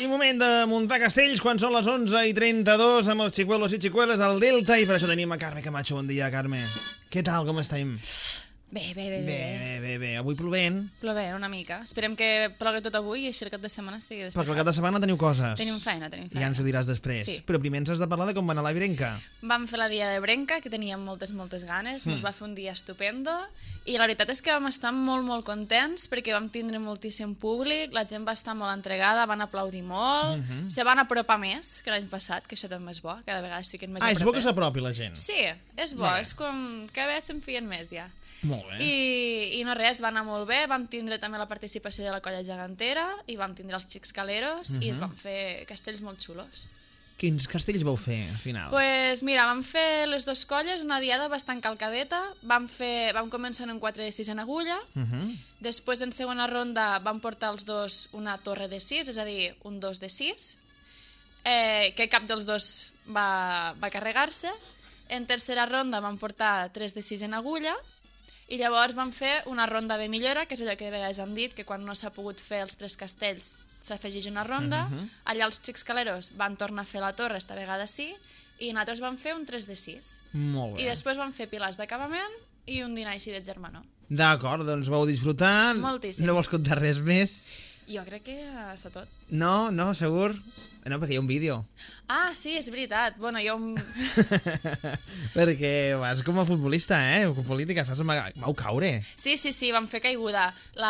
I moment de muntar castells quan són les 11:32 amb els xicuelos i xicueles al Delta, i per això tenim a Carme Camacho. Bon dia, Carme. Què tal, com estem? Bé. Avui plovent. Plovent una mica. Esperem que plogui tot avui i així el cap de setmana estigui despejat. Perquè el cap de setmana teniu coses. Tenim feina. Ja ens ho diràs després. Sí. Però primer ens has de parlar de com va anar la Brenca. Vam fer la dia de Brenca, que teníem moltes ganes. Ens va fer un dia estupendo. I la veritat és que vam estar molt contents perquè vam tindre moltíssim públic, la gent va estar molt entregada, van aplaudir molt, se van apropar més que l'any passat, que això també és bo, cada vegada es fiquen més a és proper. bo que s'apropi la gent. Sí, és bo, és com que bé se'n fien més ja. Molt bé. I no res, va anar molt bé, vam tindre també la participació de la colla gegantera i vam tindre els xics caleros i es van fer castells molt xulos. Quins castells vau fer, al final? Pues mira, vam fer les dues colles, una diada bastant calcadeta, vam començar en un 4 de 6 en agulla, després en segona ronda vam portar els dos una torre de 6, és a dir, un 2 de 6, que cap dels dos va carregar-se. En tercera ronda vam portar 3 de 6 en agulla, i llavors vam fer una ronda de millora, que és allò que de vegades hem dit, que quan no s'ha pogut fer els 3 castells s'afegeix una ronda. Allà els xics caleros van tornar a fer la torre, esta vegada sí, i nosaltres vam fer un 3 de 6. Molt bé. I després vam fer pilars d'acabament i un dinar així de germanor. D'acord, doncs vau disfrutar. Moltíssim. No vols contar res més? Jo crec que ja està tot. No, segur? No, perquè hi ha un vídeo. Ah, sí, és veritat. Bueno, jo... Perquè vas com a futbolista, com política, saps? Vau caure. Sí, vam fer caiguda.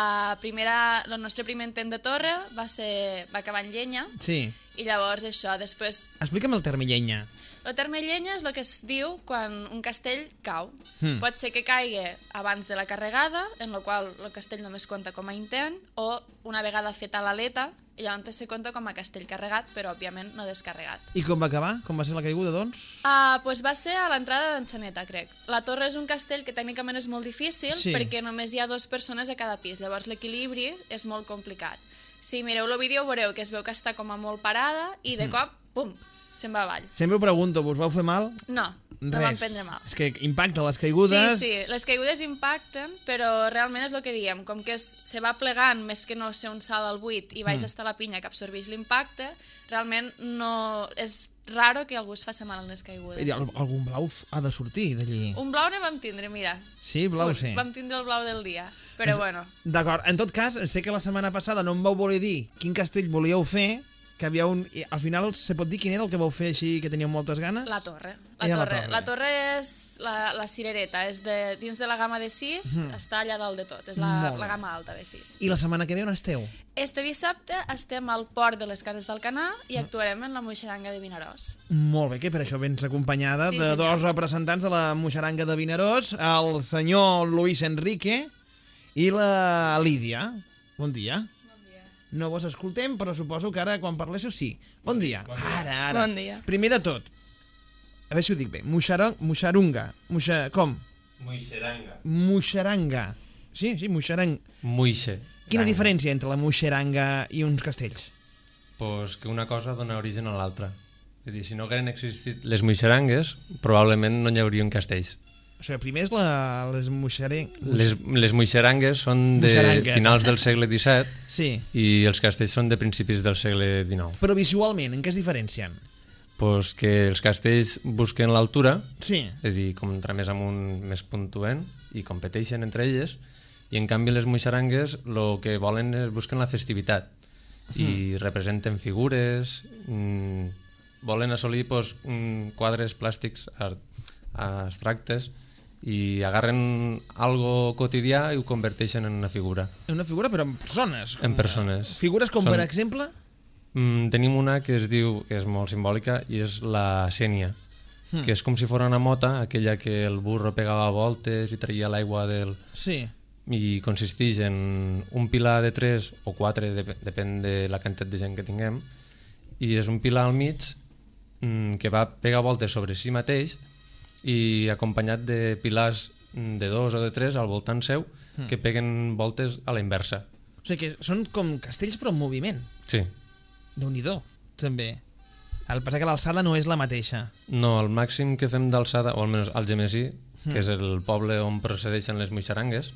El nostre primer intent de torre va acabar en llenya. Sí. I llavors això, després... Explica'm el terme llenya. El terme llenya és el que es diu quan un castell cau. Pot ser que caigui abans de la carregada, en la qual el castell només compta com a intent, o una vegada feta l'aleta, i llavors se compta com a castell carregat, però òbviament no descarregat. I com va acabar? Com va ser la caiguda, doncs? Pues va ser a l'entrada d'Enxaneta, crec. La torre és un castell que tècnicament és molt difícil, perquè només hi ha 2 persones a cada pis, llavors l'equilibri és molt complicat. Si mireu el vídeo veureu que es veu que està com a molt parada i de cop, pum, se'n va avall. Sempre ho pregunto, vos vau fer mal? No vam prendre mal. És que impacta les caigudes... Sí, les caigudes impacten, però realment és el que diem, com que se va plegant més que no ser un salt al buit i baix estar la pinya que absorbeix l'impacte, realment no... és raro que algú es faci mal en les caigudes. Algun blau ha de sortir d'allí. Un blau ne vam tindre, mira. Sí, blau sí. Vam tindre el blau del dia, però bueno. D'acord, en tot cas, sé que la setmana passada no em vau voler dir quin castell volíeu fer, que havia un... Al final se pot dir quin era el que vau fer així que teníeu moltes ganes? La torre. La torre és la cirereta, és dins de la gamma de 6, està allà dalt de tot, és la gamma alta de 6. I la setmana que ve on esteu? Este dissabte estem al port de les Cases d'Alcanar i actuarem en la Moixeranga de Vinaròs. Molt bé, que per això vens acompanyada de 2 representants de la Moixeranga de Vinaròs, el senyor Luis Enrique i la Lídia. Bon dia. No vos escoltem, però suposo que ara, quan parléssiu, sí. Bon dia. Ara. Bon dia. Primer de tot, a veure si ho dic bé, moixerunga. Com? Moixeranga. Sí, moixeranga. Moixe. Quina diferència entre la moixeranga i uns castells? Pues que una cosa dona origen a l'altra. És a dir, si no hagueren existit les moixerangues, probablement no hi haurien castells. O sigui, primer és les moixerangues. Les moixerangues són de finals del segle XVII i els castells són de principis del segle XIX. Però visualment, en què es diferencien? Pues que els castells busquen l'altura, és a dir, com entrar més amunt, més puntuent, i competeixen entre elles, i en canvi les moixerangues el que volen és busquen la festivitat, i representen figures, volen assolir quadres plàstics abstractes, i agarren algo quotidià i ho converteixen en una figura. En una figura, però en persones? En persones. Figures com, per exemple? Tenim una que es diu, que és molt simbòlica, i és la Sénia, que és com si fos una mota, aquella que el burro pegava voltes i traia l'aigua del... Sí. I consisteix en un pilar de 3 o 4, depèn de la quantitat de gent que tinguem, i és un pilar al mig que va pegar voltes sobre si mateix i acompanyat de pilars de 2 o de 3 al voltant seu que peguen voltes a la inversa. O sigui que són com castells però en moviment. Sí. Déu-n'hi-do, també. El que passa que l'alçada no és la mateixa. No, el màxim que fem d'alçada, o almenys al Gemesí, que és el poble on procedeixen les moixerangues,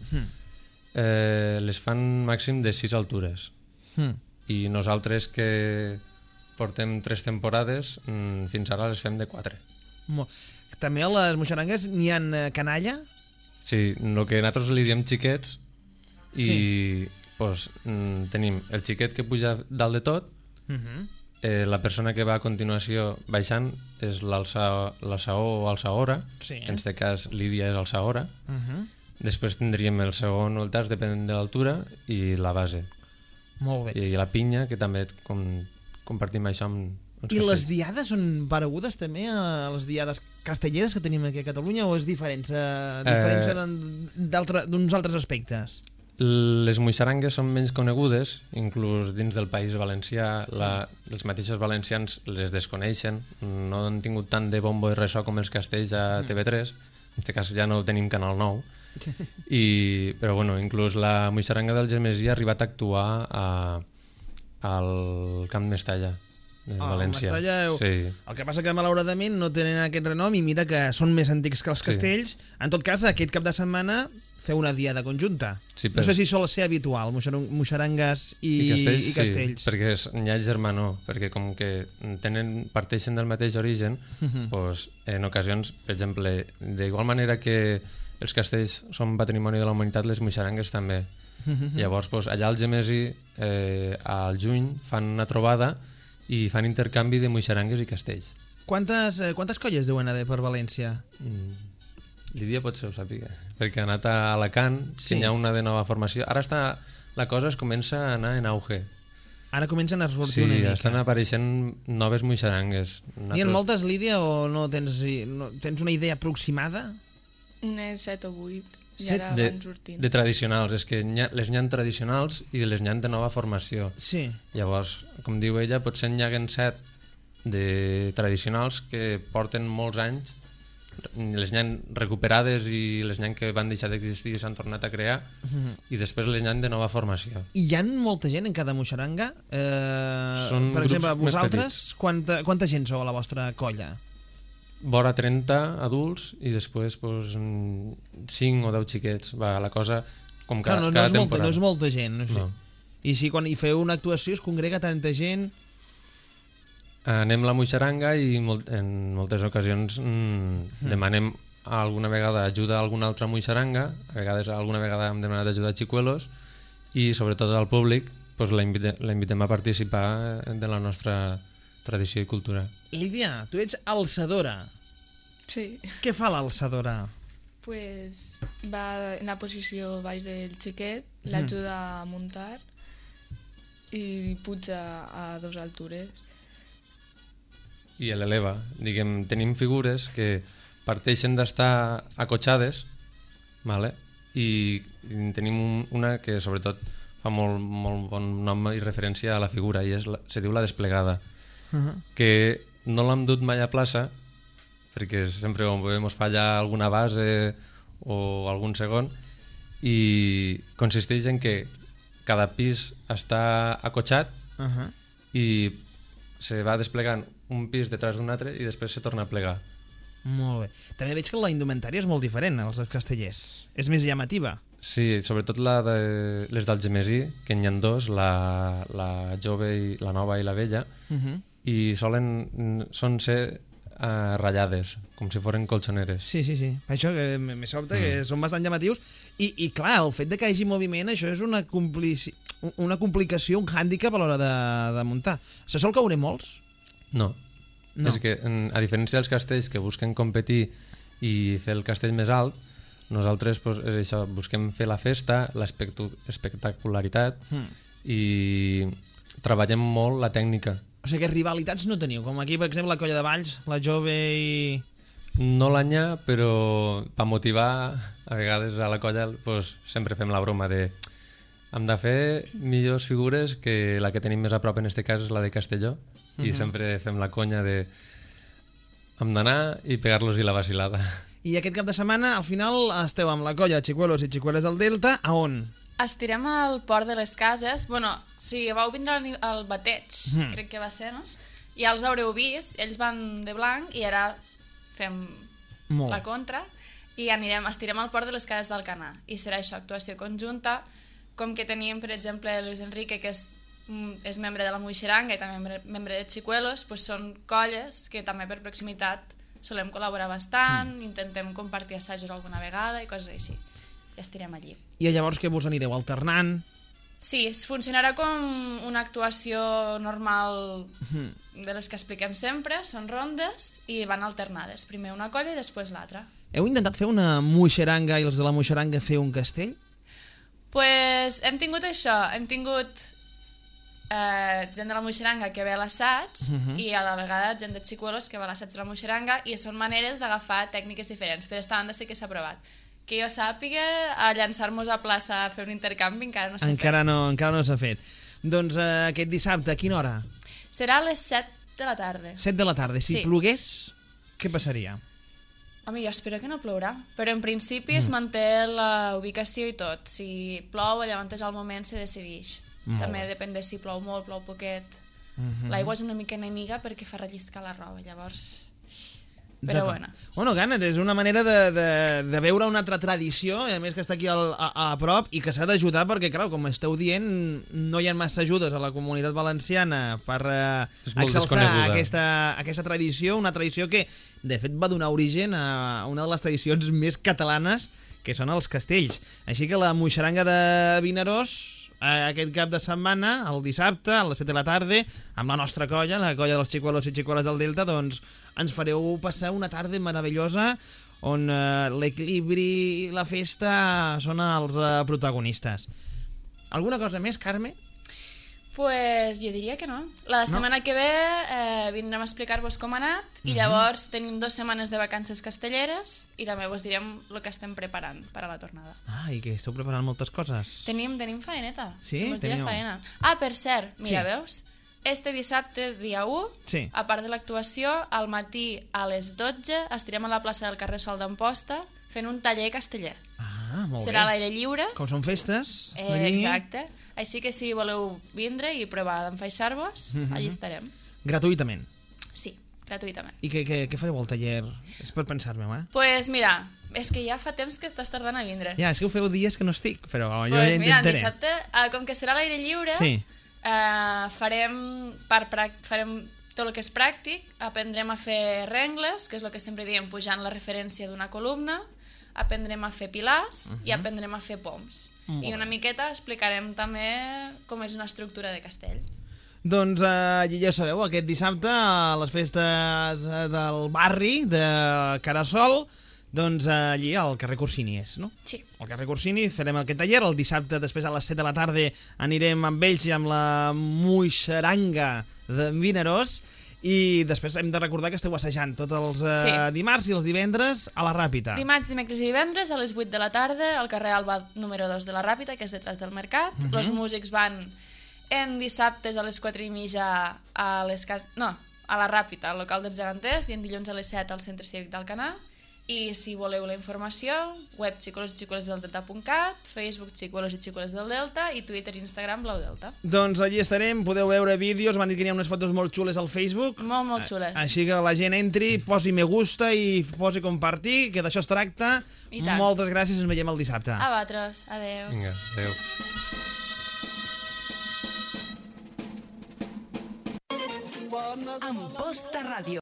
les fan màxim de 6 altures. I nosaltres que portem 3 temporades, fins ara les fem de 4. També a les moixarangues n'hi ha canalla? Sí, el que nosaltres li diem xiquets, i pues, tenim el xiquet que puja dalt de tot, la persona que va a continuació baixant és l'alçaó o alçaora, que en aquest cas Lídia és alçaora. Després tindríem el segon o el terç, depèn de l'altura, i la base. Molt bé. I la pinya, que també compartim això amb els castells. I les diades són paregudes també a les diades castelleres que tenim aquí a Catalunya, o és diferents d'uns altres aspectes? Les moixarangues són menys conegudes, inclús dins del País Valencià. Els mateixos valencians les desconeixen, no han tingut tant de bombo i ressò com els castells a TV3, en aquest cas ja no tenim Canal 9, però bueno, inclús la moixaranga del Gemesí ha arribat a actuar al Camp Mestalla de València. Sí. El que passa que malauradament no tenen aquest renom, i mira que són més antics que els castells. En tot cas, aquest cap de setmana feu una diada conjunta. No sé si sol ser habitual, moixarangues i castells. Sí, perquè n'hi ha germanor, perquè com que parteixen del mateix origen, en ocasions, per exemple, d'igual manera que els castells són patrimoni de la humanitat, les moixarangues també. Llavors, allà al Gemesí, al juny, fan una trobada i fan intercanvi de moixarangues i castells. Quantes colles deuen haver per València? Lídia potser ho sàpiga, perquè ha anat a Alacant, que n'hi ha una de nova formació. Ara la cosa es comença a anar en auge. Ara comencen a sortir una mica. Sí, estan apareixent noves moixarangues. N'hi ha moltes, Lídia, o no tens una idea aproximada? Unes 7 o 8, i ara van sortint. De tradicionals, és que les n'hi ha tradicionals i les n'hi ha de nova formació. Sí. Llavors, com diu ella, potser n'hi ha 7 de tradicionals que porten molts anys, les n'hi ha recuperades i les n'hi ha que van deixar d'existir i s'han tornat a crear, i després les n'hi ha de nova formació. I hi ha molta gent en cada moixaranga? Són per exemple, grups vosaltres, quanta gent sou a la vostra colla? Vora 30 adults i després 5 o 10 xiquets. Va, la cosa com cada temporada. No és molta gent. No. I si quan hi feu una actuació es congrega tanta gent... Anem la moixaranga i en moltes ocasions demanem alguna vegada ajuda a alguna altra moixaranga, a vegades alguna vegada hem demanat ajuda a xicuelos, i sobretot al públic la invitem a participar de la nostra tradició i cultura. Lídia, tu ets alçadora. Sí. Què fa l'alçadora? Pues va en la posició baix del xiquet, l'ajuda a muntar i puja a 2 altures. I l'eleva. Diguem, tenim figures que parteixen d'estar acotxades, i tenim una que sobretot fa molt bon nom i referència a la figura, i se diu la desplegada, que no l'hem dut mai a plaça, perquè sempre ens falla alguna base o algun segon, i consisteix en que cada pis està acotxat i se va desplegant un pis detrás d'un altre i després se torna a plegar. Molt bé. També veig que la indumentària és molt diferent als castellers. És més llamativa. Sí, sobretot les del Gemesí, que n'hi ha 2, la jove, la nova i la vella, i són ser ratllades, com si foren colxoneres. Sí. Per això que me sobta que són bastant llamatius. I clar, el fet de que hi hagi moviment, això és una complicació, un hàndicap a l'hora de muntar. Se sol caure molts? No. És que, a diferència dels castells que busquen competir i fer el castell més alt, nosaltres és això, busquem fer la festa, l'espectacularitat, i treballem molt la tècnica. O sigui que rivalitats no teniu, com aquí, per exemple, la colla de Valls, la jove i... No l'anyà, però per motivar, a vegades a la colla sempre fem la broma de hem de fer millors figures que la que tenim més a prop, en aquest cas és la de Castelló, i sempre fem la conya de hem d'anar i pegar-los-hi la vacilada. I aquest cap de setmana, al final, esteu amb la colla Xicuelos i Xicueles del Delta, a on? Estirem al Port de les Cases. Bueno, si vau vindre al bateig, crec que va ser, no? Ja els haureu vist, ells van de blanc i ara fem la contra i estirem al Port de les Cases d'Alcanar. I serà això, actuació conjunta, com que teníem, per exemple, Luis Enrique, que és és membre de la Moixeranga i també membre de Chicuelos, doncs són colles que també per proximitat solem col·laborar bastant, intentem compartir assajos alguna vegada i coses així. I estirem allí. I llavors que vos anireu alternant? Sí, funcionarà com una actuació normal de les que expliquem sempre, són rondes i van alternades, primer una colla i després l'altra. Heu intentat fer una moixeranga i els de la moixeranga fer un castell? Pues hem tingut això, hem tingut gent de la moixeranga que ve a l'assaig i a la vegada gent de Chicuelos que va a l'assaig de la moixeranga i són maneres d'agafar tècniques diferents, però esta banda sí que s'ha provat. Que jo sàpiga, a llançar-nos a plaça a fer un intercanvi encara no s'ha fet. Encara no s'ha fet. Doncs aquest dissabte, a quina hora? Serà a les 7 de la tarda. 7 de la tarda. Si Sí. plogués, què passaria? Home, jo espero que no plourà, però en principi es manté la ubicació i tot. Si plou, llavors és el moment se decideix. També depèn de si plou molt, plou poquet. L'aigua és una mica enemiga perquè fa relliscar la roba, llavors... Però bueno. Bueno, ganes, és una manera de veure una altra tradició, a més que està aquí a prop i que s'ha d'ajudar perquè, clar, com esteu dient, no hi ha massa ajudes a la comunitat valenciana per exalçar aquesta tradició, una tradició que, de fet, va donar origen a una de les tradicions més catalanes, que són els castells. Així que la moixeranga de Vinaròs, aquest cap de setmana, el dissabte, a les 7 de la tarda, amb la nostra colla, la colla dels Chicuelos i Chicueles del Delta, doncs ens fareu passar una tarda meravellosa on l'equilibri i la festa són els protagonistes. Alguna cosa més, Carme? Pues jo diria que no. La setmana que ve vindrem a explicar-vos com ha anat i llavors tenim 2 setmanes de vacances castelleres i també vos direm el que estem preparant per a la tornada. I que esteu preparant moltes coses. Tenim faeneta. Sí? Si mos dirà faena. Per cert, mira, veus? Este dissabte, dia 1, a part de l'actuació, al matí a les 12 estirem a la plaça del carrer Sol d'Amposta fent un taller casteller. Molt bé. Serà a l'aire lliure. Com són festes. Exacte. Així que si voleu vindre i provar d'enfaixar-vos, allí estarem. Gratuïtament. Sí, gratuïtament. I què fareu al taller? És per pensar-me, Pues mira, és que ja fa temps que estás tardant a vindre. Ja, és que ho feu dies que no estic, però jo pues ja mira, intentaré. Dissabte, com que serà a l'aire lliure, farem tot el que és pràctic, aprendrem a fer rengles, que és el que sempre diem, pujant la referència d'una columna, aprendrem a fer pilars i aprendrem a fer poms. I una miqueta explicarem també com és una estructura de castell. Doncs ja sabeu, aquest dissabte a les festes del barri de Carasol, doncs allí al carrer Corsini és, no? Sí. Al carrer Corsini farem aquest taller, el dissabte després a les 7 de la tarda anirem amb ells i amb la moixeranga de Vinaròs i després hem de recordar que esteu assajant tots els dimarts i els divendres a la Ràpita. Dimarts, dimecres i divendres a les 8 de la tarda al carrer Alba número 2 de la Ràpita, que és detrás del mercat. Els músics van en dissabtes a les 4:30 a la Ràpita, al local dels geganters, i en dilluns a les 7 al centre cívic d'Alcanar. I si voleu la informació, web xicuelosixicuelesdeldelta.cat, Facebook Chicuelos i Chicueles del Delta i Twitter i Instagram Blau Delta. Doncs allí estarem, podeu veure vídeos, m'han dit que hi ha unes fotos molt xules al Facebook. Molt xules. Així que la gent entri, posi me gusta i posi compartir, que d'això es tracta. Moltes gràcies, ens veiem el dissabte. A vosaltres, adeu. Vinga, adeu. Amposta Ràdio.